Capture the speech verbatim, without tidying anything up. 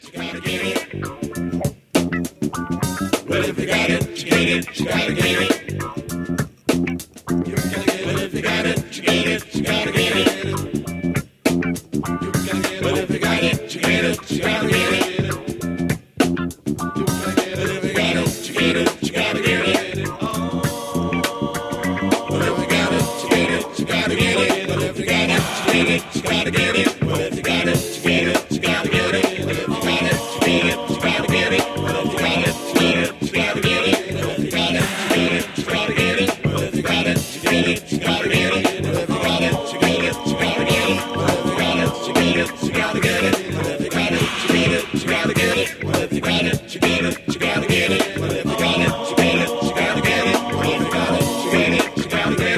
You gotta get it. Well, if you got it, you get it, you gotta get it. You gotta get it. Well, if you got it, you get it, you gotta get it. You gotta get it. Well, if you got it, you get it, you gotta get it. You gotta get it. Well, if you got it, you get it, you gotta get it. Well, if you got it, you get it, you gotta get it. Well, if you got it, you get it, you gotta get it. Well, if you got it.